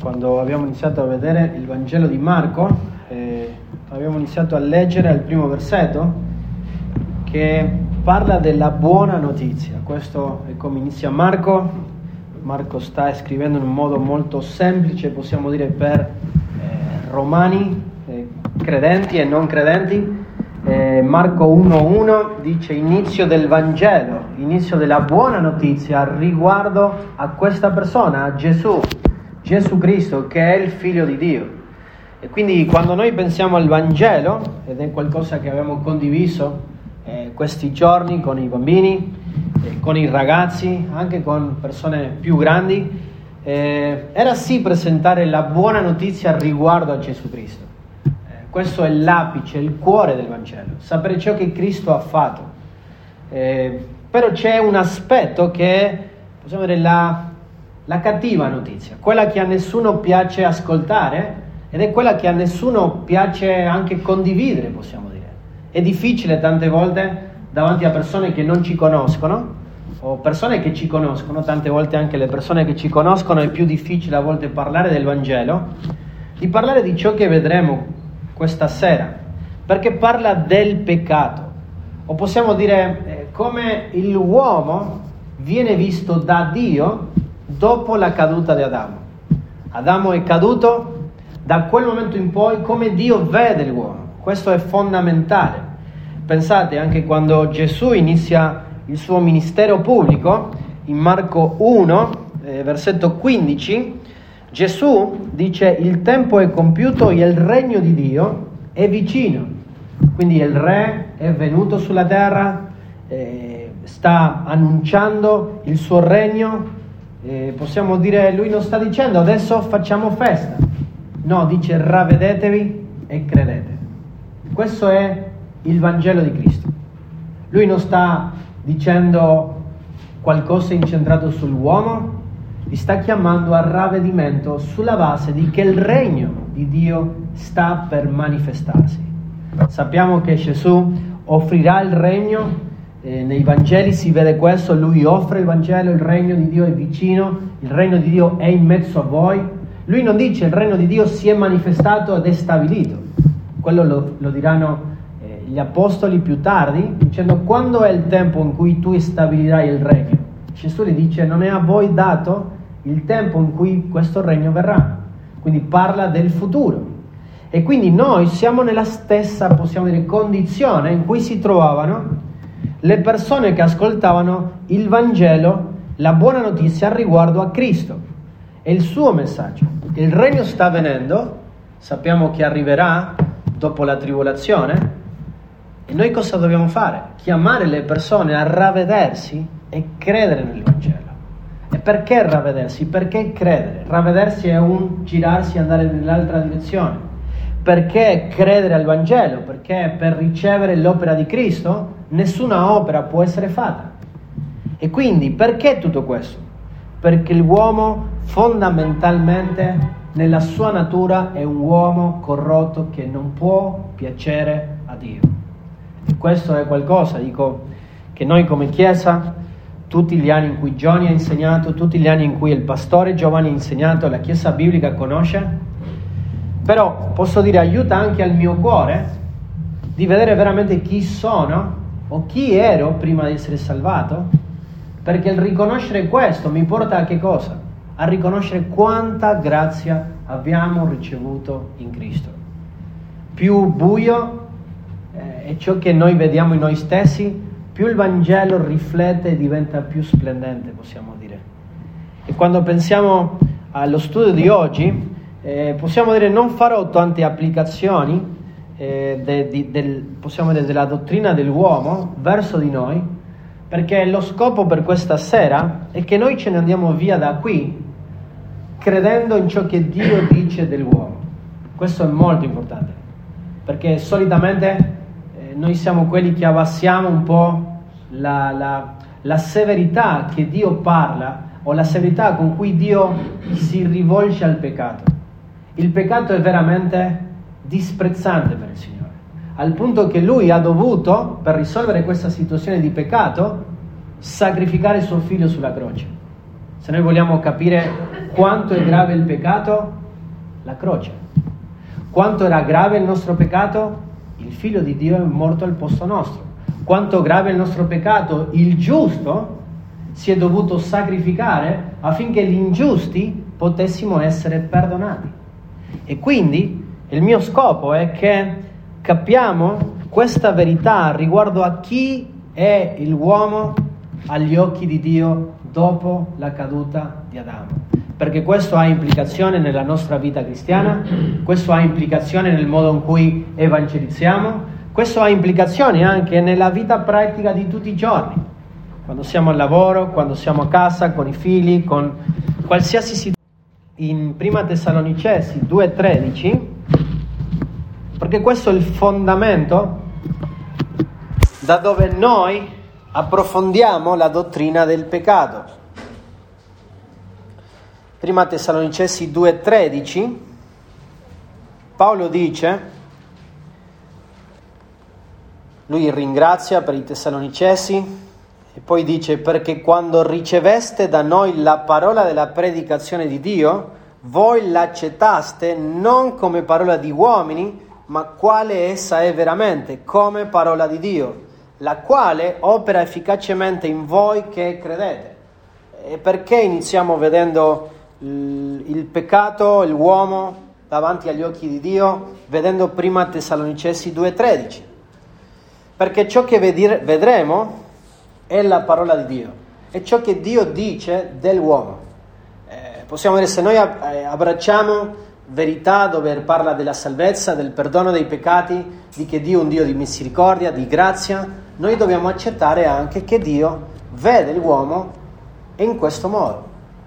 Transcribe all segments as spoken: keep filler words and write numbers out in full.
quando abbiamo iniziato a vedere il Vangelo di Marco, eh, abbiamo iniziato a leggere il primo versetto che parla della buona notizia. Questo è come inizia Marco. Marco sta scrivendo in un modo molto semplice, possiamo dire, per eh, romani, eh, credenti e non credenti. Eh, Marco uno uno dice: inizio del Vangelo, inizio della buona notizia riguardo a questa persona, a Gesù, Gesù Cristo, che è il Figlio di Dio. E quindi quando noi pensiamo al Vangelo, ed è qualcosa che abbiamo condiviso eh, questi giorni con i bambini, eh, con i ragazzi, anche con persone più grandi, eh, era sì presentare la buona notizia riguardo a Gesù Cristo. Questo è l'apice, il cuore del Vangelo, sapere ciò che Cristo ha fatto. Eh, però c'è un aspetto che, possiamo dire, la, la cattiva notizia, quella che a nessuno piace ascoltare ed è quella che a nessuno piace anche condividere, possiamo dire. È difficile tante volte davanti a persone che non ci conoscono o persone che ci conoscono, tante volte anche le persone che ci conoscono è più difficile a volte parlare del Vangelo, di parlare di ciò che vedremo questa sera, perché parla del peccato, o possiamo dire eh, come l'uomo viene visto da Dio dopo la caduta di Adamo. Adamo è caduto, da quel momento in poi come Dio vede l'uomo. Questo è fondamentale. Pensate, anche quando Gesù inizia il suo ministero pubblico, in Marco uno, eh, versetto quindici, Gesù dice: il tempo è compiuto e il regno di Dio è vicino. Quindi il re è venuto sulla terra, eh, sta annunciando il suo regno. Eh, possiamo dire, lui non sta dicendo adesso facciamo festa. No, dice ravvedetevi e credete. Questo è il Vangelo di Cristo. Lui non sta dicendo qualcosa incentrato sull'uomo, li sta chiamando al ravvedimento sulla base di che il regno di Dio sta per manifestarsi. Sappiamo che Gesù offrirà il regno, eh, nei Vangeli si vede questo, lui offre il Vangelo, il regno di Dio è vicino, il regno di Dio è in mezzo a voi. Lui non dice il regno di Dio si è manifestato ed è stabilito, quello lo, lo diranno eh, gli apostoli più tardi, dicendo quando è il tempo in cui tu stabilirai il regno. Gesù gli dice non è a voi dato il tempo in cui questo regno verrà, quindi parla del futuro. E quindi noi siamo nella stessa, possiamo dire, condizione in cui si trovavano le persone che ascoltavano il Vangelo, la buona notizia riguardo a Cristo e il suo messaggio. Il regno sta venendo, sappiamo che arriverà dopo la tribolazione, e noi cosa dobbiamo fare? Chiamare le persone a ravvedersi e credere nel Vangelo. E perché ravvedersi? Perché credere? Ravvedersi è un girarsi e andare nell'altra direzione. Perché credere al Vangelo? Perché per ricevere l'opera di Cristo nessuna opera può essere fatta. E quindi perché tutto questo? Perché l'uomo fondamentalmente nella sua natura è un uomo corrotto che non può piacere a Dio. E questo è qualcosa, dico, che noi come Chiesa, tutti gli anni in cui Johnny ha insegnato, tutti gli anni in cui il pastore Giovanni ha insegnato, la Chiesa biblica conosce, però posso dire aiuta anche al mio cuore di vedere veramente chi sono o chi ero prima di essere salvato, perché il riconoscere questo mi porta a che cosa? A riconoscere quanta grazia abbiamo ricevuto in Cristo. Più buio eh, è ciò che noi vediamo in noi stessi, più il Vangelo riflette e diventa più splendente, possiamo dire. E quando pensiamo allo studio di oggi, eh, possiamo dire non farò tante applicazioni eh, de, de, del, possiamo dire della dottrina dell'uomo verso di noi, perché lo scopo per questa sera è che noi ce ne andiamo via da qui credendo in ciò che Dio dice dell'uomo. Questo è molto importante, perché solitamente noi siamo quelli che abbassiamo un po' la, la, la severità che Dio parla o la severità con cui Dio si rivolge al peccato. Il peccato è veramente disprezzante per il Signore, al punto che Lui ha dovuto, per risolvere questa situazione di peccato, sacrificare suo figlio sulla croce. Se noi vogliamo capire quanto è grave il peccato? La croce. Quanto era grave il nostro peccato? Il Figlio di Dio è morto al posto nostro. Quanto grave il nostro peccato? Il giusto si è dovuto sacrificare affinché gli ingiusti potessimo essere perdonati. E quindi il mio scopo è che capiamo questa verità riguardo a chi è l'uomo agli occhi di Dio dopo la caduta di Adamo. Perché questo ha implicazione nella nostra vita cristiana, questo ha implicazione nel modo in cui evangelizziamo, questo ha implicazioni anche nella vita pratica di tutti i giorni, quando siamo al lavoro, quando siamo a casa, con i figli, con qualsiasi situazione. In Prima Tessalonicesi due tredici, perché questo è il fondamento da dove noi approfondiamo la dottrina del peccato. Prima Tessalonicesi due tredici, Paolo dice, lui ringrazia per i Tessalonicesi e poi dice: perché quando riceveste da noi la parola della predicazione di Dio, voi l'accettaste non come parola di uomini, ma quale essa è veramente, come parola di Dio, la quale opera efficacemente in voi che credete. E perché iniziamo vedendo il peccato, l'uomo davanti agli occhi di Dio, vedendo Prima Tessalonicesi due tredici? Perché ciò che vedremo è la parola di Dio, è ciò che Dio dice dell'uomo. Eh, possiamo dire, se noi abbracciamo verità dove parla della salvezza, del perdono dei peccati, di che Dio è un Dio di misericordia, di grazia, noi dobbiamo accettare anche che Dio vede l'uomo in questo modo.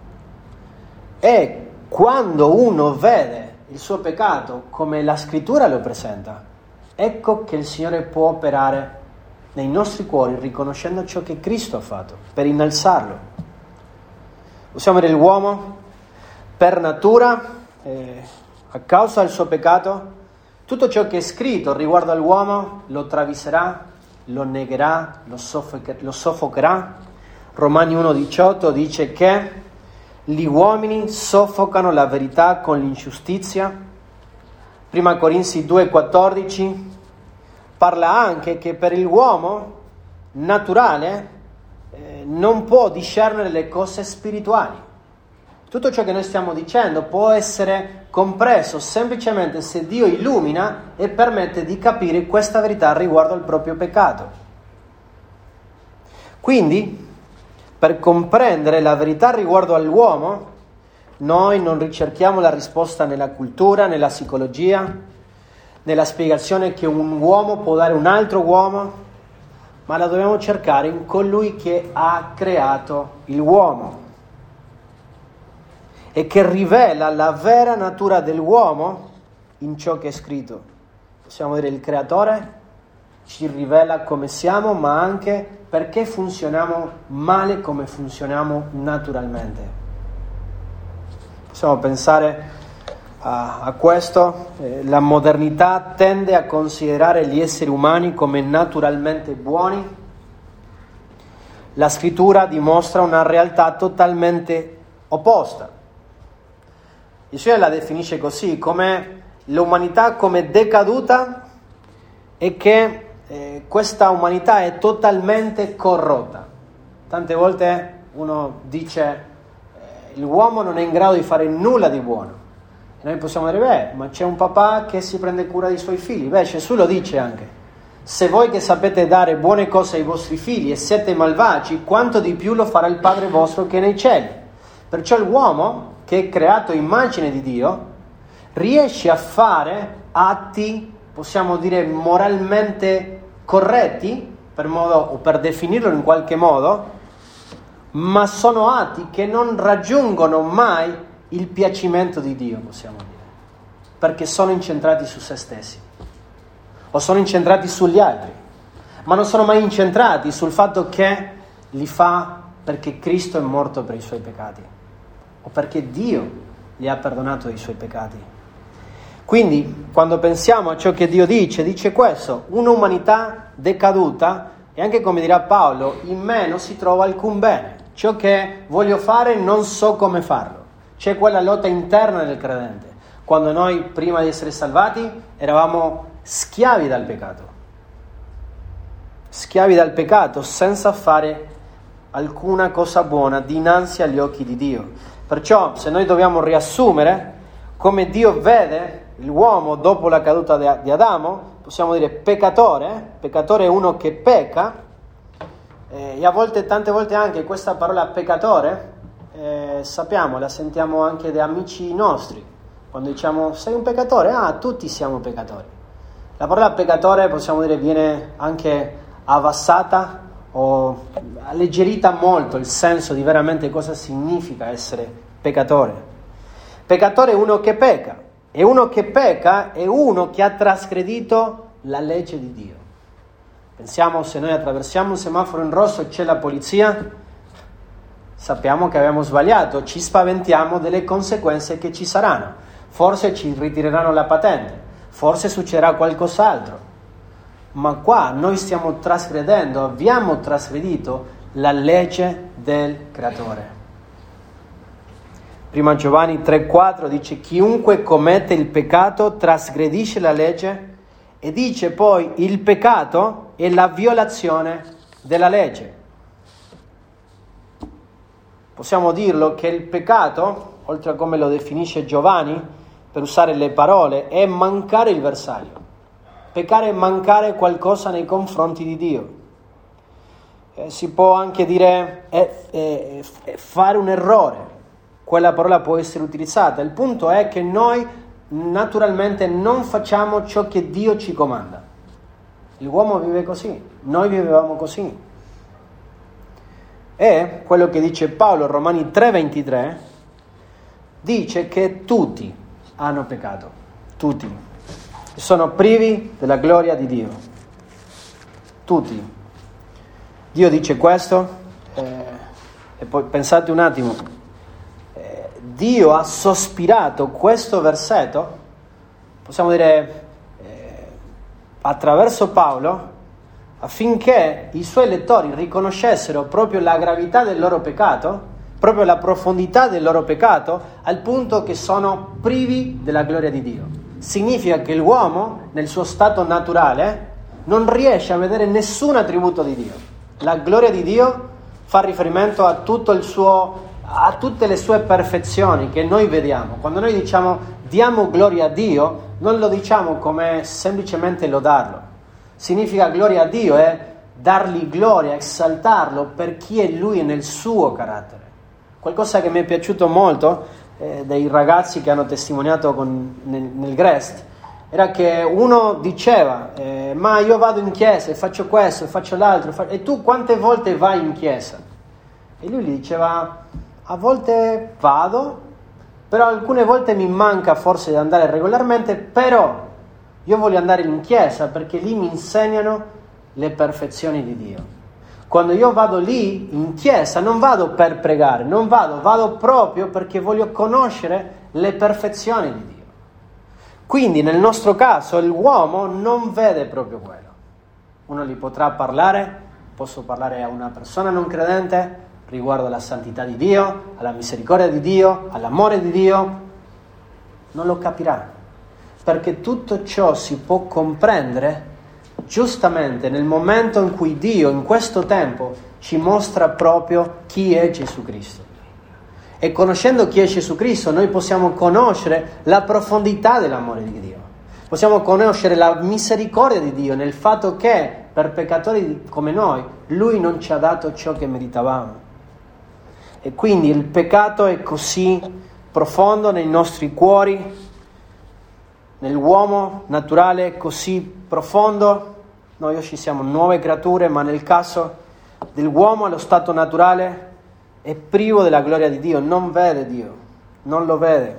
E quando uno vede il suo peccato come la scrittura lo presenta, ecco che il Signore può operare nei nostri cuori riconoscendo ciò che Cristo ha fatto per innalzarlo. Possiamo dire, l'uomo per natura, eh, a causa del suo peccato, tutto ciò che è scritto riguardo all'uomo lo traviserà, lo negherà, lo, soffoc- lo soffocherà. Romani uno diciotto dice che gli uomini soffocano la verità con l'ingiustizia. Prima Corinzi due quattordici parla anche che per l'uomo naturale eh, non può discernere le cose spirituali. Tutto ciò che noi stiamo dicendo può essere compreso semplicemente se Dio illumina e permette di capire questa verità riguardo al proprio peccato. Quindi, per comprendere la verità riguardo all'uomo, noi non ricerchiamo la risposta nella cultura, nella psicologia, nella spiegazione che un uomo può dare a un altro uomo, ma la dobbiamo cercare in colui che ha creato l'uomo e che rivela la vera natura dell'uomo in ciò che è scritto. Possiamo dire, il creatore ci rivela come siamo, ma anche perché funzioniamo male come funzioniamo naturalmente. Possiamo pensare a, a questo. Eh, la modernità tende a considerare gli esseri umani come naturalmente buoni. La scrittura dimostra una realtà totalmente opposta. Il Signore la definisce così, come l'umanità come decaduta e che Eh, questa umanità è totalmente corrotta. Tante volte uno dice eh, l'uomo non è in grado di fare nulla di buono, e noi possiamo dire, beh, ma c'è un papà che si prende cura dei suoi figli. Beh, Gesù lo dice anche: se voi che sapete dare buone cose ai vostri figli e siete malvagi, quanto di più lo farà il Padre vostro che è nei cieli. Perciò l'uomo, che è creato immagine di Dio, riesce a fare atti, possiamo dire, moralmente corretti, per modo o per definirlo in qualche modo, ma sono atti che non raggiungono mai il piacimento di Dio, possiamo dire, perché sono incentrati su se stessi o sono incentrati sugli altri, ma non sono mai incentrati sul fatto che li fa perché Cristo è morto per i suoi peccati o perché Dio gli ha perdonato i suoi peccati. Quindi, quando pensiamo a ciò che Dio dice, dice questo: un'umanità decaduta, e anche come dirà Paolo, in me non si trova alcun bene. Ciò che voglio fare non so come farlo. C'è quella lotta interna del credente. Quando noi, prima di essere salvati, eravamo schiavi dal peccato. Schiavi dal peccato senza fare alcuna cosa buona dinanzi agli occhi di Dio. Perciò, se noi dobbiamo riassumere come Dio vede l'uomo dopo la caduta di Adamo, possiamo dire peccatore. Peccatore è uno che pecca, eh, e a volte, tante volte anche questa parola peccatore, eh, sappiamo, la sentiamo anche da amici nostri. Quando diciamo sei un peccatore, ah, tutti siamo peccatori. La parola peccatore, possiamo dire, viene anche abbassata o alleggerita molto il senso di veramente cosa significa essere peccatore. Peccatore è uno che pecca, e uno che pecca è uno che ha trasgredito la legge di Dio. Pensiamo, se noi attraversiamo un semaforo in rosso e c'è la polizia, sappiamo che abbiamo sbagliato, ci spaventiamo delle conseguenze che ci saranno. Forse ci ritireranno la patente, forse succederà qualcos'altro. Ma qua noi stiamo trasgredendo, abbiamo trasgredito la legge del Creatore. Prima Giovanni tre quattro dice: chiunque commette il peccato trasgredisce la legge, e dice poi il peccato è la violazione della legge. Possiamo dirlo che il peccato, oltre a come lo definisce Giovanni, per usare le parole, è mancare il bersaglio. Peccare è mancare qualcosa nei confronti di Dio. Eh, si può anche dire è, è, è fare un errore. Quella parola può essere utilizzata. Il punto è che noi naturalmente non facciamo ciò che Dio ci comanda. L'uomo vive così, noi vivevamo così. E quello che dice Paolo, Romani tre ventitré, dice che tutti hanno peccato, tutti, e sono privi della gloria di Dio. Tutti. Dio dice questo, eh, e poi pensate un attimo, eh, Dio ha sospirato questo versetto, possiamo dire, eh, attraverso Paolo, affinché i suoi lettori riconoscessero proprio la gravità del loro peccato, proprio la profondità del loro peccato, al punto che sono privi della gloria di Dio. Significa che l'uomo, nel suo stato naturale, non riesce a vedere nessun attributo di Dio. La gloria di Dio fa riferimento a tutto il suo, a tutte le sue perfezioni che noi vediamo. Quando noi diciamo diamo gloria a Dio, non lo diciamo come semplicemente lodarlo. Significa gloria a Dio è dargli gloria, esaltarlo per chi è Lui nel suo carattere. Qualcosa che mi è piaciuto molto eh, dei ragazzi che hanno testimoniato con, nel, nel Grest era che uno diceva eh, ma io vado in chiesa e faccio questo e faccio l'altro, fa... e tu quante volte vai in chiesa? E lui gli diceva a volte vado, però alcune volte mi manca forse di andare regolarmente, però io voglio andare in chiesa perché lì mi insegnano le perfezioni di Dio. Quando io vado lì in chiesa non vado per pregare, non vado, vado proprio perché voglio conoscere le perfezioni di Dio. Quindi nel nostro caso l'uomo non vede proprio quello. Uno gli potrà parlare, posso parlare a una persona non credente riguardo alla santità di Dio, alla misericordia di Dio, all'amore di Dio, non lo capirà, perché tutto ciò si può comprendere giustamente nel momento in cui Dio in questo tempo ci mostra proprio chi è Gesù Cristo. E conoscendo chi è Gesù Cristo noi possiamo conoscere la profondità dell'amore di Dio, possiamo conoscere la misericordia di Dio nel fatto che per peccatori come noi Lui non ci ha dato ciò che meritavamo. E quindi il peccato è così profondo nei nostri cuori, nell'uomo naturale è così profondo. Noi oggi siamo nuove creature, ma nel caso dell'uomo allo stato naturale è privo della gloria di Dio, non vede Dio, non lo vede.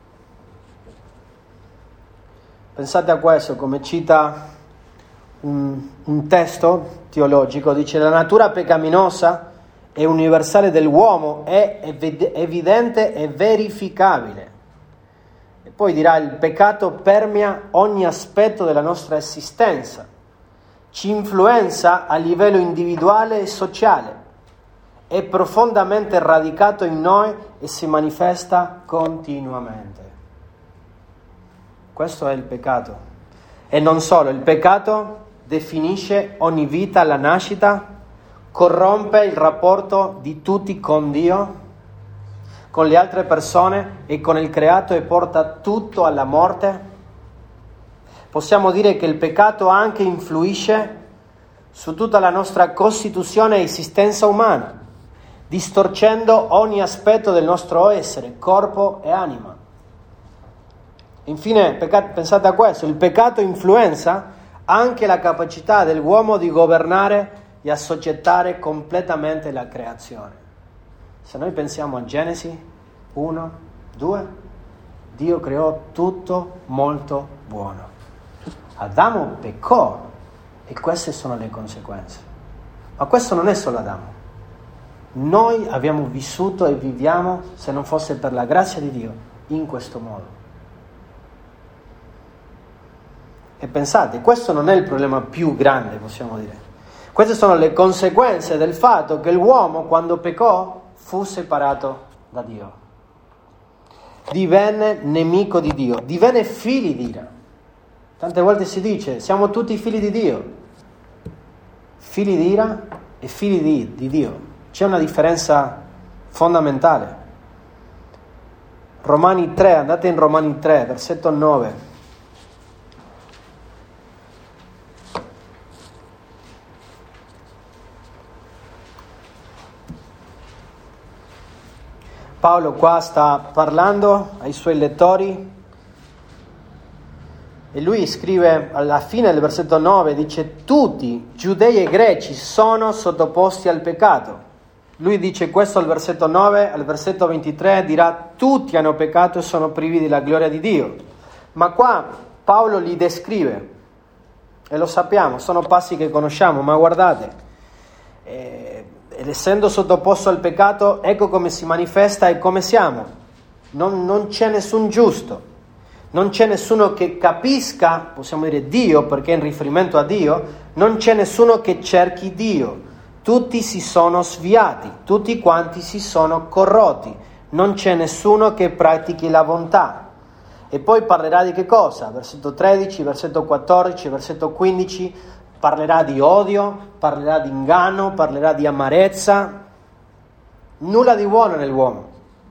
Pensate a questo, come cita un, un testo teologico, dice: la natura peccaminosa e universale dell'uomo è evidente e verificabile. E poi dirà: il peccato permea ogni aspetto della nostra esistenza, ci influenza a livello individuale e sociale è profondamente radicato in noi e si manifesta continuamente. Questo è il peccato. E non solo, il peccato definisce ogni vita alla nascita, corrompe il rapporto di tutti con Dio, con le altre persone e con il creato e porta tutto alla morte. Possiamo dire che il peccato anche influisce su tutta la nostra costituzione e esistenza umana, distorcendo ogni aspetto del nostro essere, corpo e anima. Infine, pensate a questo, il peccato influenza anche la capacità dell'uomo di governare e assoggettare completamente la creazione. Se noi pensiamo a Genesi uno, due, Dio creò tutto molto buono. Adamo peccò e queste sono le conseguenze. Ma questo non è solo Adamo. Noi abbiamo vissuto e viviamo, se non fosse per la grazia di Dio, in questo modo. E pensate, questo non è il problema più grande, possiamo dire. Queste sono le conseguenze del fatto che l'uomo, quando peccò, fu separato da Dio. Divenne nemico di Dio, divenne figli di ira. Tante volte si dice, siamo tutti figli di Dio. Figli di ira e figli di, di Dio. C'è una differenza fondamentale. Romani tre, andate in Romani tre, versetto nove. Paolo qua sta parlando ai suoi lettori e lui scrive alla fine del versetto nove, dice: tutti, giudei e greci, sono sottoposti al peccato. Lui dice questo al versetto nove, al versetto ventitré dirà: tutti hanno peccato e sono privi della gloria di Dio. Ma qua Paolo li descrive, e lo sappiamo, sono passi che conosciamo, ma guardate, eh, ed essendo sottoposto al peccato, ecco come si manifesta e come siamo. Non, non c'è nessun giusto, non c'è nessuno che capisca, possiamo dire Dio, perché è in riferimento a Dio, non c'è nessuno che cerchi Dio. Tutti si sono sviati, tutti quanti si sono corrotti, non c'è nessuno che pratichi la bontà. E poi parlerà di che cosa? Versetto tredici, versetto quattordici, versetto quindici, parlerà di odio, parlerà di inganno, parlerà di amarezza, nulla di buono nell'uomo.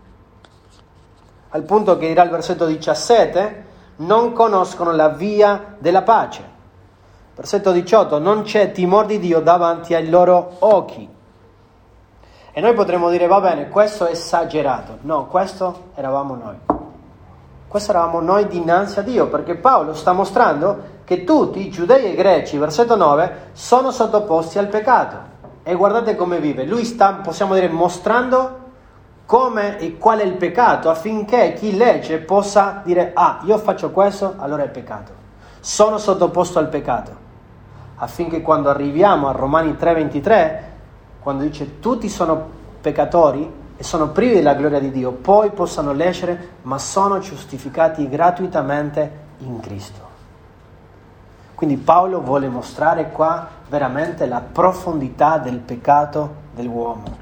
Al punto che dirà il versetto diciassette, non conoscono la via della pace. Versetto diciotto, non c'è timore di Dio davanti ai loro occhi. E noi potremmo dire, va bene, questo è esagerato. No, questo eravamo noi. Questo eravamo noi dinanzi a Dio, perché Paolo sta mostrando che tutti, giudei e greci, versetto nove, sono sottoposti al peccato. E guardate come vive. Lui sta, possiamo dire, mostrando come e qual è il peccato, affinché chi legge possa dire: ah, io faccio questo, allora è peccato. Sono sottoposto al peccato. Affinché quando arriviamo a Romani tre ventitré, quando dice tutti sono peccatori e sono privi della gloria di Dio, poi possano leggere: ma sono giustificati gratuitamente in Cristo. Quindi Paolo vuole mostrare qua veramente la profondità del peccato dell'uomo.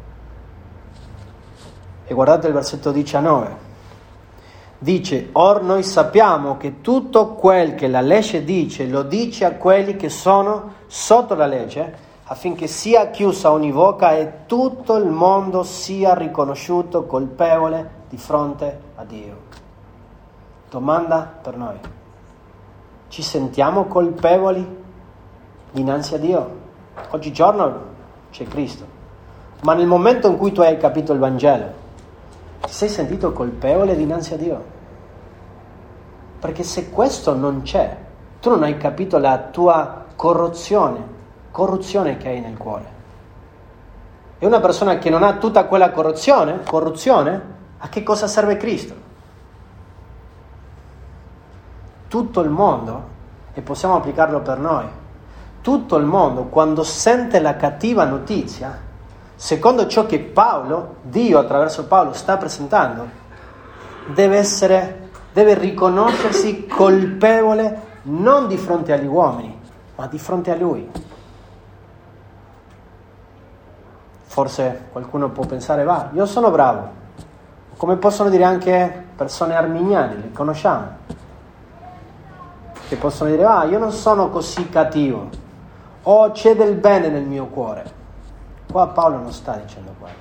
E guardate il versetto diciannove. Dice: or noi sappiamo che tutto quel che la legge dice lo dice a quelli che sono sotto la legge, affinché sia chiusa ogni bocca e tutto il mondo sia riconosciuto colpevole di fronte a Dio. Domanda per noi: ci sentiamo colpevoli dinanzi a Dio? Oggigiorno c'è Cristo, ma nel momento in cui tu hai capito il Vangelo, ti sei sentito colpevole dinanzi a Dio? Perché se questo non c'è, tu non hai capito la tua corruzione, corruzione che hai nel cuore. E una persona che non ha tutta quella corruzione, corruzione, a che cosa serve Cristo? Tutto il mondo, e possiamo applicarlo per noi, tutto il mondo quando sente la cattiva notizia, secondo ciò che Paolo, Dio attraverso Paolo sta presentando, deve essere, deve riconoscersi colpevole non di fronte agli uomini, ma di fronte a Lui. Forse qualcuno può pensare, va, io sono bravo. Come possono dire anche persone arminiane, le conosciamo, che possono dire, ah, io non sono così cattivo, o c'è del bene nel mio cuore. Qua Paolo non sta dicendo quello.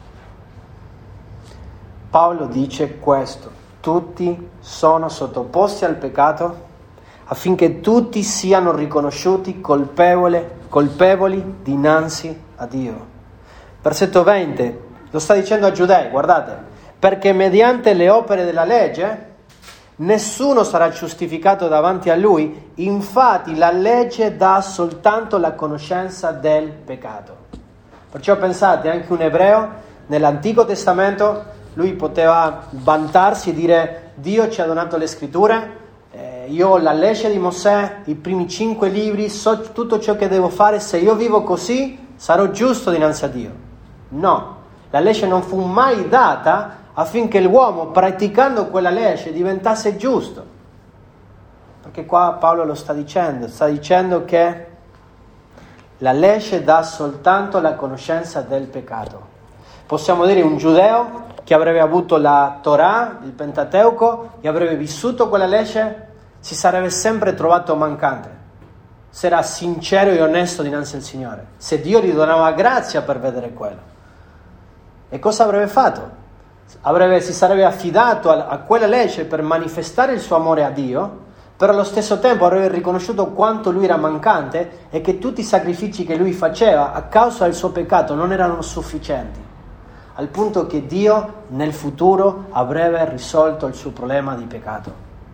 Paolo dice questo: tutti sono sottoposti al peccato affinché tutti siano riconosciuti colpevoli, colpevoli dinanzi a Dio. Versetto venti lo sta dicendo ai giudei, guardate, perché mediante le opere della legge nessuno sarà giustificato davanti a lui, infatti la legge dà soltanto la conoscenza del peccato. Perciò pensate, anche un ebreo nell'Antico Testamento, lui poteva vantarsi e dire, Dio ci ha donato le scritture, eh, io ho la legge di Mosè, i primi cinque libri, so tutto ciò che devo fare, se io vivo così sarò giusto dinanzi a Dio. No, la legge non fu mai data affinché l'uomo, praticando quella legge, diventasse giusto. Perché qua Paolo lo sta dicendo, sta dicendo che la legge dà soltanto la conoscenza del peccato. Possiamo dire un giudeo che avrebbe avuto la Torah, il Pentateuco, e avrebbe vissuto quella legge, si sarebbe sempre trovato mancante. Se era sincero e onesto dinanzi al Signore. Se Dio gli donava grazia per vedere quello. E cosa avrebbe fatto? Avrebbe, si sarebbe affidato a, a quella legge per manifestare il suo amore a Dio, però allo stesso tempo avrebbe riconosciuto quanto lui era mancante e che tutti i sacrifici che lui faceva a causa del suo peccato non erano sufficienti, al punto che Dio nel futuro avrebbe risolto il suo problema di peccato.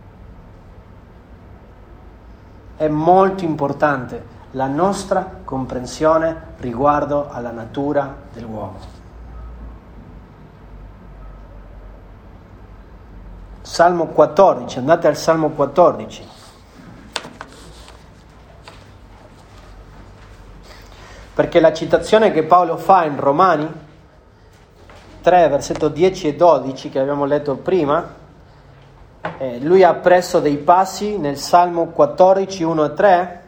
È molto importante la nostra comprensione riguardo alla natura dell'uomo. Salmo quattordici, andate al Salmo quattordici. Perché la citazione che Paolo fa in Romani tre, versetto dieci e dodici, che abbiamo letto prima, eh, lui ha preso dei passi nel Salmo quattordici, uno e tre,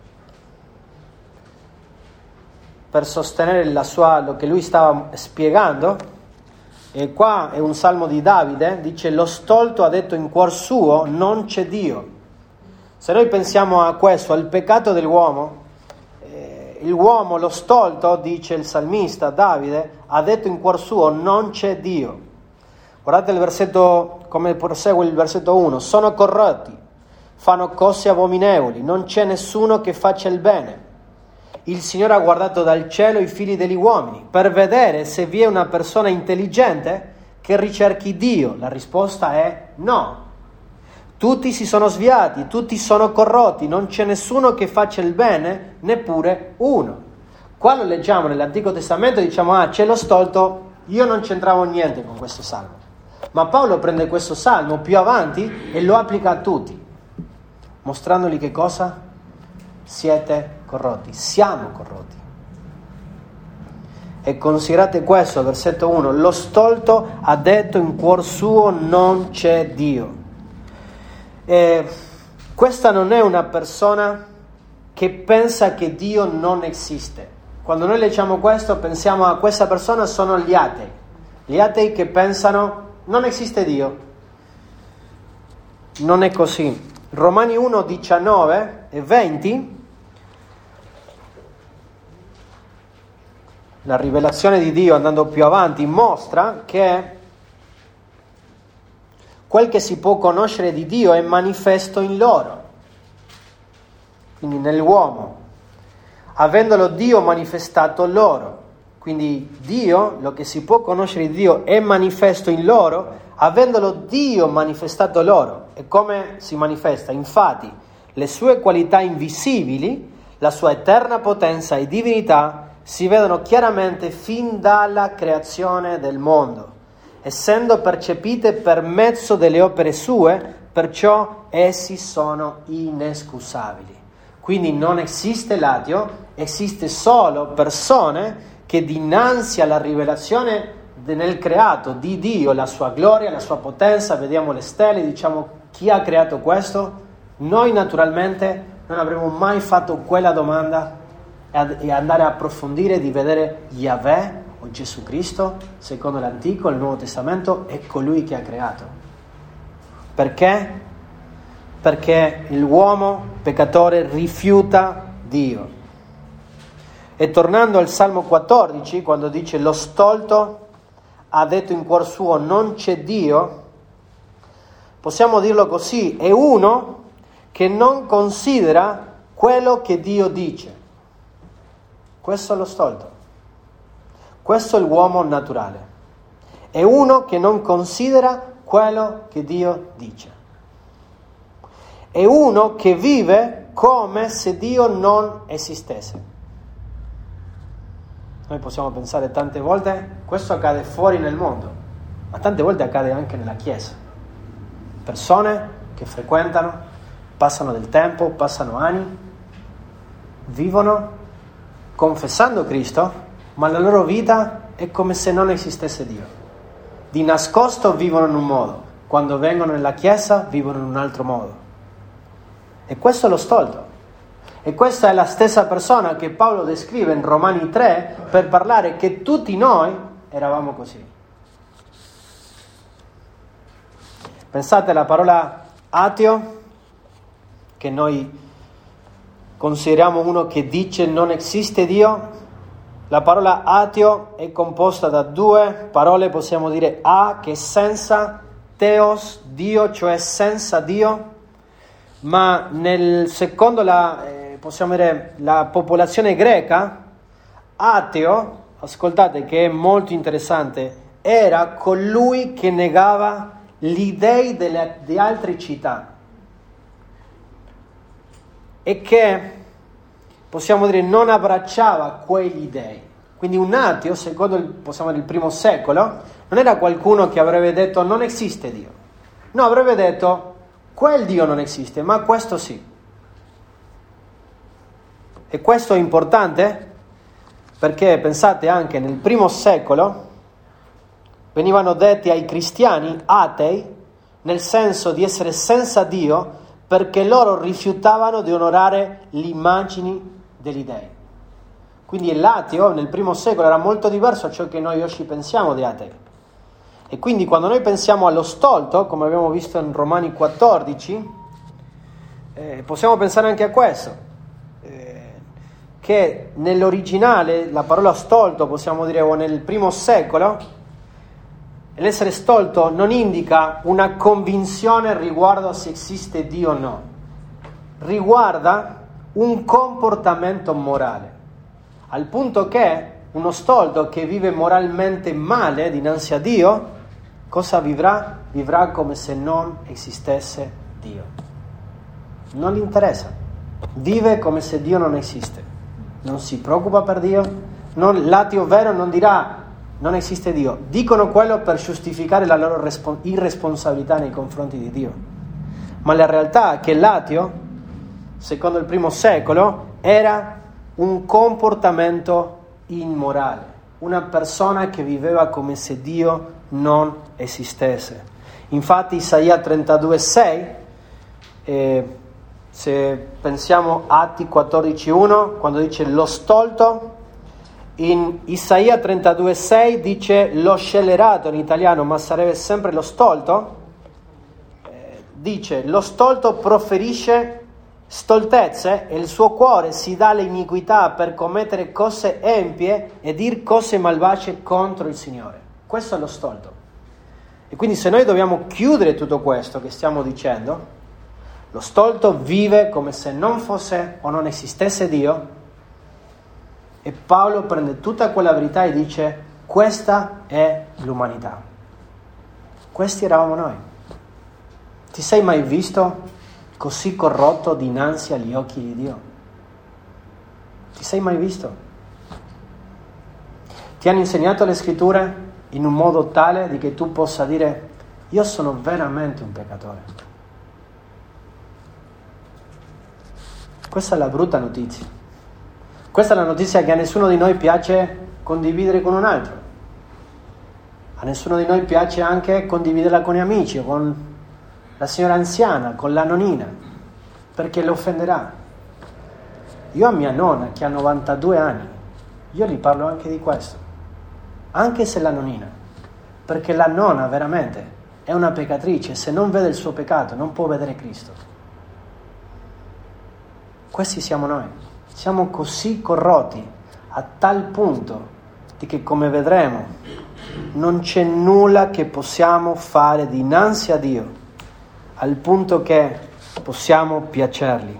per sostenere la sua, lo che lui stava spiegando. E qua è un salmo di Davide, dice: lo stolto ha detto in cuor suo, non c'è Dio. Se noi pensiamo a questo, al peccato dell'uomo, eh, l'uomo, lo stolto, dice il salmista Davide, ha detto in cuor suo, non c'è Dio. Guardate il versetto, come prosegue il versetto uno: sono corrotti, fanno cose abominevoli, non c'è nessuno che faccia il bene. Il Signore ha guardato dal cielo i figli degli uomini per vedere se vi è una persona intelligente che ricerchi Dio. La risposta è no. Tutti si sono sviati, tutti sono corrotti, non c'è nessuno che faccia il bene, neppure uno. Qua lo leggiamo nell'Antico Testamento e diciamo, ah, c'è lo stolto, io non c'entravo niente con questo salmo. Ma Paolo prende questo salmo più avanti e lo applica a tutti, mostrandogli che cosa? Siete corrotti, siamo corrotti. E considerate questo, versetto uno: lo stolto ha detto in cuor suo, non c'è Dio. E questa non è una persona che pensa che Dio non esiste. Quando noi leggiamo questo pensiamo a questa persona, sono gli atei, gli atei che pensano non esiste Dio. Non è così. Romani uno, diciannove e venti, la rivelazione di Dio, andando più avanti, mostra che quel che si può conoscere di Dio è manifesto in loro, quindi nell'uomo, avendolo Dio manifestato loro. Quindi Dio, lo che si può conoscere di Dio è manifesto in loro, avendolo Dio manifestato loro. E come si manifesta? Infatti, le sue qualità invisibili, la sua eterna potenza e divinità si vedono chiaramente fin dalla creazione del mondo, essendo percepite per mezzo delle opere sue, perciò essi sono inescusabili. Quindi non esiste l'ateo, esiste solo persone che dinanzi alla rivelazione nel creato di Dio, la sua gloria, la sua potenza, vediamo le stelle, diciamo chi ha creato questo? Noi naturalmente non avremmo mai fatto quella domanda e andare a approfondire di vedere Yahweh o Gesù Cristo, secondo l'Antico e il Nuovo Testamento, è colui che ha creato. Perché? Perché l'uomo peccatore rifiuta Dio. E tornando al Salmo quattordici, quando dice lo stolto ha detto in cuor suo non c'è Dio, possiamo dirlo così, è uno che non considera quello che Dio dice. Questo è lo stolto. Questo è l'uomo naturale. È uno che non considera quello che Dio dice. È uno che vive come se Dio non esistesse. Noi possiamo pensare tante volte, questo accade fuori nel mondo, ma tante volte accade anche nella Chiesa. Persone che frequentano, passano del tempo, passano anni, vivono confessando Cristo, ma la loro vita è come se non esistesse Dio. Di nascosto vivono in un modo, quando vengono nella Chiesa vivono in un altro modo. E questo è lo stolto. E questa è la stessa persona che Paolo descrive in Romani tre per parlare che tutti noi eravamo così. Pensate alla parola ateo, che noi consideriamo uno che dice non esiste Dio. La parola ateo è composta da due parole, possiamo dire a, che è senza, theos, Dio, cioè senza Dio, ma nel secondo la, eh, possiamo dire, la popolazione greca, ateo, ascoltate che è molto interessante, era colui che negava gli dei delle, di altre città e che, possiamo dire, non abbracciava quegli dei. Quindi un ateo, secondo il, possiamo dire, il primo secolo, non era qualcuno che avrebbe detto non esiste Dio. No, avrebbe detto quel Dio non esiste, ma questo sì. E questo è importante perché, pensate, anche nel primo secolo venivano detti ai cristiani atei, nel senso di essere senza Dio, perché loro rifiutavano di onorare le immagini degli dei. Quindi l'ateo nel primo secolo era molto diverso da ciò che noi oggi pensiamo di atei. E quindi quando noi pensiamo allo stolto, come abbiamo visto in Romani quattordici, eh, possiamo pensare anche a questo, eh, che nell'originale la parola stolto, possiamo dire, o nel primo secolo, l'essere stolto non indica una convinzione riguardo a se esiste Dio o no, riguarda un comportamento morale, al punto che uno stolto che vive moralmente male dinanzi a Dio, cosa vivrà? Vivrà come se non esistesse Dio. Non gli interessa, vive come se Dio non esiste, non si preoccupa per Dio, non, l'ateo vero non dirà non esiste Dio, dicono quello per giustificare la loro respons- irresponsabilità nei confronti di Dio. Ma la realtà è che l'ateo, secondo il primo secolo, era un comportamento immorale, una persona che viveva come se Dio non esistesse. Infatti Isaia trentadue sei, eh, se pensiamo Atti quattordici uno, quando dice lo stolto, in Isaia trentadue sei dice lo scellerato in italiano, ma sarebbe sempre lo stolto, eh, dice lo stolto proferisce stoltezze e il suo cuore si dà all'iniquità per commettere cose empie e dir cose malvagie contro il Signore. Questo è lo stolto. E quindi se noi dobbiamo chiudere tutto questo che stiamo dicendo, lo stolto vive come se non fosse o non esistesse Dio. E Paolo prende tutta quella verità e dice questa è l'umanità. Questi eravamo noi. Ti sei mai visto così corrotto dinanzi agli occhi di Dio? Ti sei mai visto? Ti hanno insegnato le scritture in un modo tale di che tu possa dire io sono veramente un peccatore? Questa è la brutta notizia. Questa è la notizia che a nessuno di noi piace condividere con un altro. A nessuno di noi piace anche condividerla con gli amici, con la signora anziana, con la nonnina, perché le offenderà. Io a mia nonna, che ha novantadue anni, io gli parlo anche di questo. anche se la nonnina, perché la nonna veramente è una peccatrice, se non vede il suo peccato non può vedere Cristo. Questi siamo noi, siamo così corrotti a tal punto di che, come vedremo, non c'è nulla che possiamo fare dinanzi a Dio, al punto che possiamo piacergli.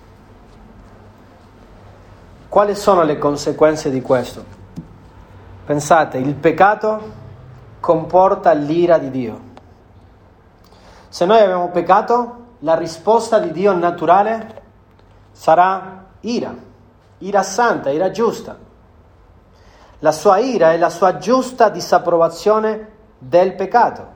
Quali sono le conseguenze di questo? Pensate, il peccato comporta l'ira di Dio. Se noi abbiamo peccato, la risposta di Dio naturale sarà ira, ira santa, ira giusta. La sua ira è la sua giusta disapprovazione del peccato.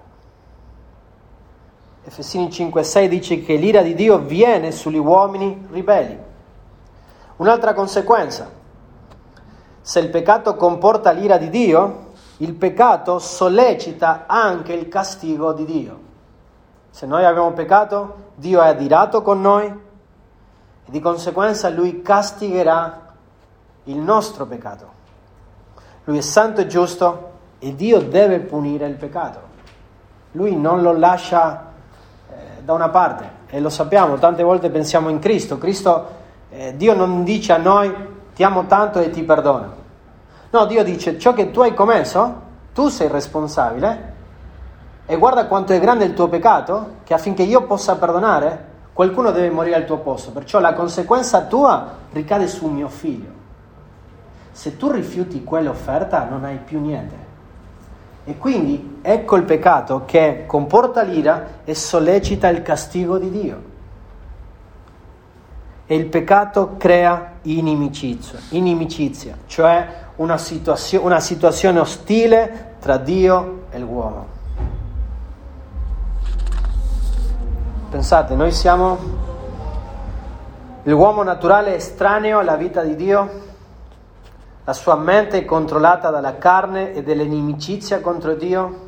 Efesini cinque sei dice che l'ira di Dio viene sugli uomini ribelli. Un'altra conseguenza: se il peccato comporta l'ira di Dio, il peccato sollecita anche il castigo di Dio. Se noi abbiamo peccato, Dio è adirato con noi e di conseguenza Lui castigherà il nostro peccato. Lui è santo e giusto e Dio deve punire il peccato. Lui non lo lascia eh, da una parte, e lo sappiamo, tante volte pensiamo in Cristo. Cristo, eh, Dio non dice a noi ti amo tanto e ti perdono. No, Dio dice ciò che tu hai commesso, tu sei responsabile e guarda quanto è grande il tuo peccato, che affinché io possa perdonare, qualcuno deve morire al tuo posto. Perciò la conseguenza tua ricade su mio figlio. Se tu rifiuti quell'offerta non hai più niente. E quindi ecco il peccato che comporta l'ira e sollecita il castigo di Dio. E il peccato crea inimicizia, inimicizia, cioè una, situazio- una situazione ostile tra Dio e l'uomo. Pensate, noi siamo l'uomo naturale estraneo alla vita di Dio. La sua mente è controllata dalla carne e dall'inimicizia contro Dio.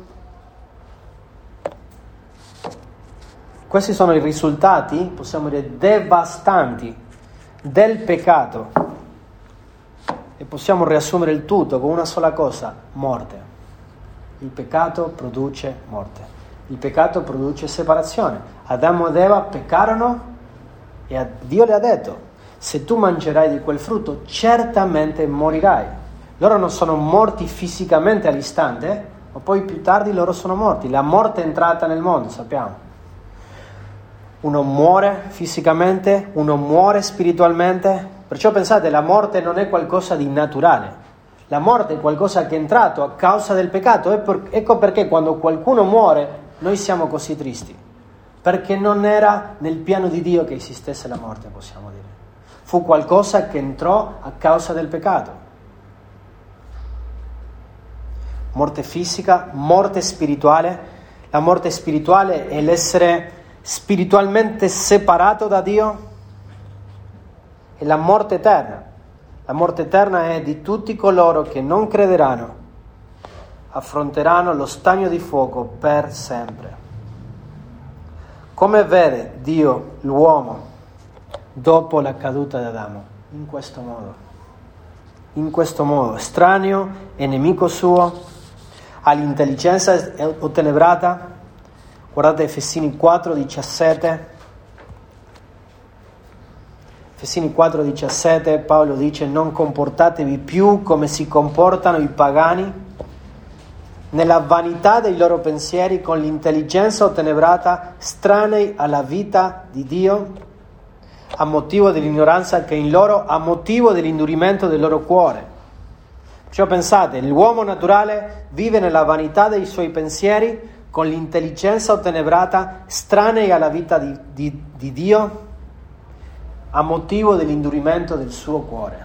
Questi sono i risultati, possiamo dire, devastanti del peccato. E possiamo riassumere il tutto con una sola cosa: morte. Il peccato produce morte. Il peccato produce separazione. Adamo ed Eva peccarono e Dio le ha detto: se tu mangerai di quel frutto, certamente morirai. Loro non sono morti fisicamente all'istante, ma poi più tardi loro sono morti. La morte è entrata nel mondo, sappiamo. Uno muore fisicamente, uno muore spiritualmente. Perciò pensate, la morte non è qualcosa di naturale. La morte è qualcosa che è entrato a causa del peccato. Ecco perché quando qualcuno muore, noi siamo così tristi. Perché non era nel piano di Dio che esistesse la morte, possiamo dire. Fu qualcosa che entrò a causa del peccato. Morte fisica, morte spirituale. La morte spirituale è l'essere spiritualmente separato da Dio. E la morte eterna. La morte eterna è di tutti coloro che non crederanno, affronteranno lo stagno di fuoco per sempre. Come vede Dio l'uomo dopo la caduta di Adamo? In questo modo. In questo modo, estraneo e nemico suo, all'intelligenza ottenebrata. Guardate Efesini quattro diciassette. Efesini quattro diciassette, Paolo dice: non comportatevi più come si comportano i pagani, nella vanità dei loro pensieri, con l'intelligenza ottenebrata, estranei alla vita di Dio, a motivo dell'ignoranza che è in loro, a motivo dell'indurimento del loro cuore. Perciò pensate, l'uomo naturale vive nella vanità dei suoi pensieri, con l'intelligenza ottenebrata, estranei alla vita di, di, di Dio, a motivo dell'indurimento del suo cuore.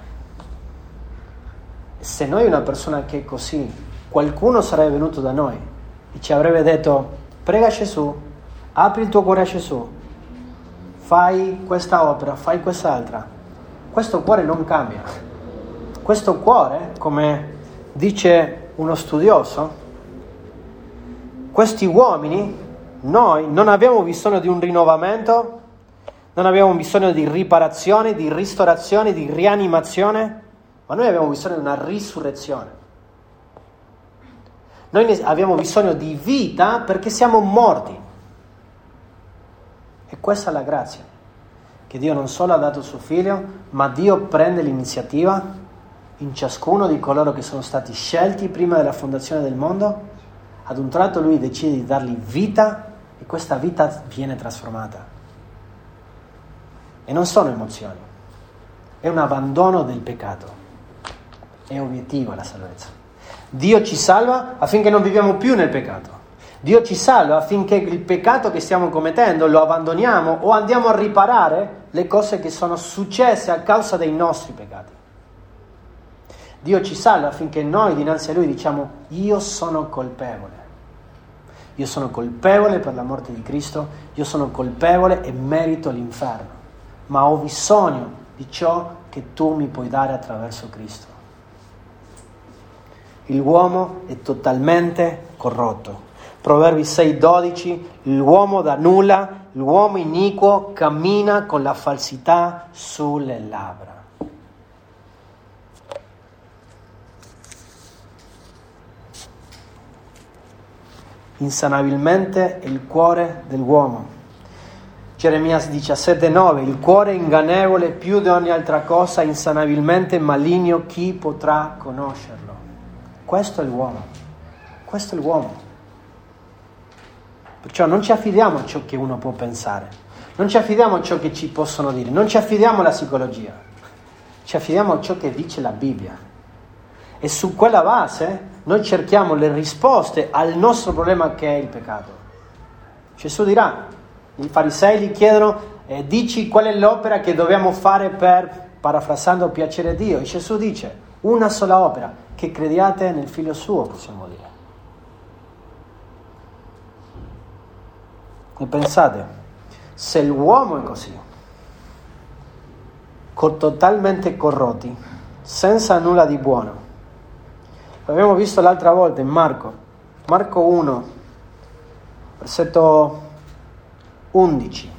Se noi una persona che è così, qualcuno sarebbe venuto da noi e ci avrebbe detto: prega Gesù, apri il tuo cuore a Gesù, fai questa opera, fai quest'altra. Questo cuore non cambia. Questo cuore, come dice uno studioso, questi uomini, noi non abbiamo bisogno di un rinnovamento, non abbiamo bisogno di riparazione, di ristorazione, di rianimazione, ma noi abbiamo bisogno di una risurrezione. Noi ne abbiamo bisogno di vita perché siamo morti. E questa è la grazia, che Dio non solo ha dato suo figlio, ma Dio prende l'iniziativa in ciascuno di coloro che sono stati scelti prima della fondazione del mondo. Ad un tratto Lui decide di dargli vita e questa vita viene trasformata. E non sono emozioni, è un abbandono del peccato, è obiettivo la salvezza. Dio ci salva affinché non viviamo più nel peccato. Dio ci salva affinché il peccato che stiamo commettendo lo abbandoniamo o andiamo a riparare le cose che sono successe a causa dei nostri peccati. Dio ci salva affinché noi dinanzi a Lui diciamo: io sono colpevole. Io sono colpevole per la morte di Cristo, io sono colpevole e merito l'inferno, ma ho bisogno di ciò che tu mi puoi dare attraverso Cristo. L'uomo è totalmente corrotto. Proverbi sei dodici, l'uomo da nulla, l'uomo iniquo cammina con la falsità sulle labbra. Insanabilmente è il cuore dell'uomo. Geremia diciassette nove, il cuore ingannevole più di ogni altra cosa, insanabilmente maligno, chi potrà conoscerlo? Questo è l'uomo, questo è l'uomo. Perciò non ci affidiamo a ciò che uno può pensare, non ci affidiamo a ciò che ci possono dire, non ci affidiamo alla psicologia, ci affidiamo a ciò che dice la Bibbia. E su quella base noi cerchiamo le risposte al nostro problema che è il peccato. Gesù dirà, i farisei gli chiedono, eh, dici qual è l'opera che dobbiamo fare per, parafrasando, piacere a Dio. E Gesù dice, una sola opera, che crediate nel Figlio suo, possiamo dire. E pensate, se l'uomo è così, co- totalmente corrotti, senza nulla di buono, l'abbiamo visto l'altra volta in Marco, Marco uno, versetto undici.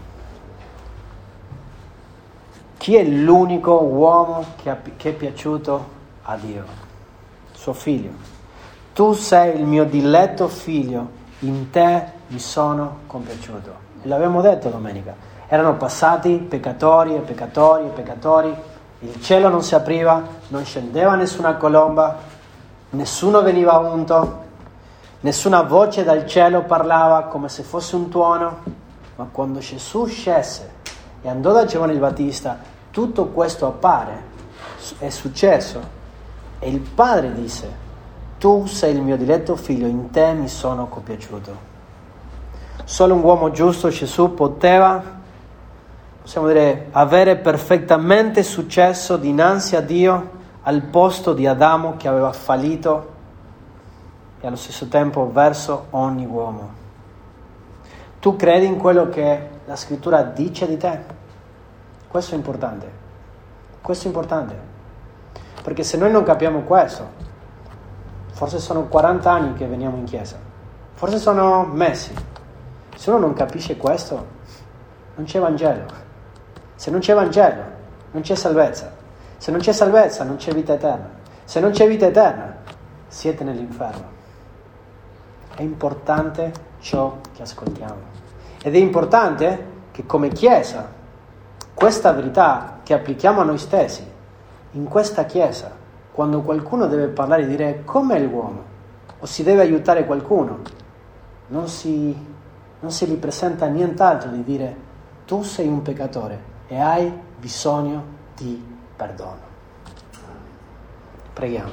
Chi è l'unico uomo che, ha, che è piaciuto a Dio? Suo figlio. Tu sei il mio diletto figlio, in te mi sono compiaciuto. E l'abbiamo detto domenica. Erano passati peccatori e peccatori e peccatori, il cielo non si apriva, non scendeva nessuna colomba, nessuno veniva unto, nessuna voce dal cielo parlava come se fosse un tuono, ma quando Gesù scese e andò da Giovanni il Battista, tutto questo appare, è successo, e il Padre disse: tu sei il mio diletto figlio, in te mi sono compiaciuto. Solo un uomo giusto, Gesù, poteva, possiamo dire, avere perfettamente successo dinanzi a Dio al posto di Adamo che aveva fallito e allo stesso tempo verso ogni uomo. Tu credi in quello che la scrittura dice di te? Questo è importante. Questo è importante. Perché se noi non capiamo questo, forse sono quaranta anni che veniamo in chiesa, forse sono mesi. Se uno non capisce questo, non c'è Vangelo. Se non c'è Vangelo, non c'è salvezza. Se non c'è salvezza, non c'è vita eterna. Se non c'è vita eterna, siete nell'inferno. È importante ciò che ascoltiamo. Ed è importante che come Chiesa, questa verità che applichiamo a noi stessi, in questa Chiesa, quando qualcuno deve parlare e dire com'è l'uomo, o si deve aiutare qualcuno, non si, non si gli presenta nient'altro di dire tu sei un peccatore e hai bisogno di perdono. Preghiamo.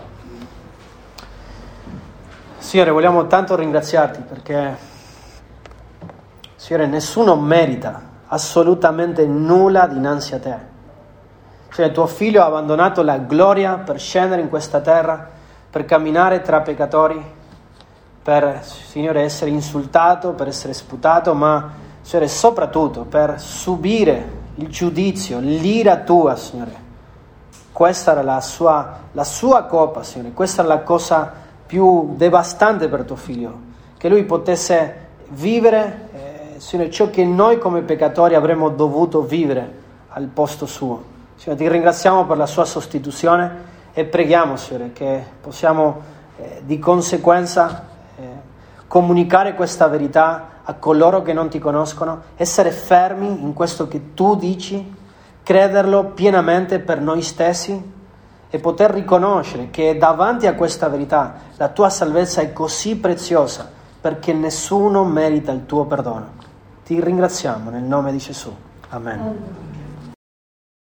Signore, vogliamo tanto ringraziarti perché, Signore, nessuno merita assolutamente nulla dinanzi a te. Cioè, tuo figlio ha abbandonato la gloria per scendere in questa terra, per camminare tra peccatori, per, Signore, essere insultato, per essere sputato, ma, Signore, soprattutto per subire il giudizio, l'ira tua, Signore. Questa era la sua, la sua colpa, Signore. Questa è la cosa più devastante per tuo figlio, che lui potesse vivere, eh, Signore, ciò che noi come peccatori avremmo dovuto vivere al posto suo. Signore, ti ringraziamo per la sua sostituzione e preghiamo, Signore, che possiamo eh, di conseguenza comunicare questa verità a coloro che non ti conoscono, essere fermi in questo che tu dici, crederlo pienamente per noi stessi e poter riconoscere che davanti a questa verità la tua salvezza è così preziosa perché nessuno merita il tuo perdono. Ti ringraziamo nel nome di Gesù. Amen.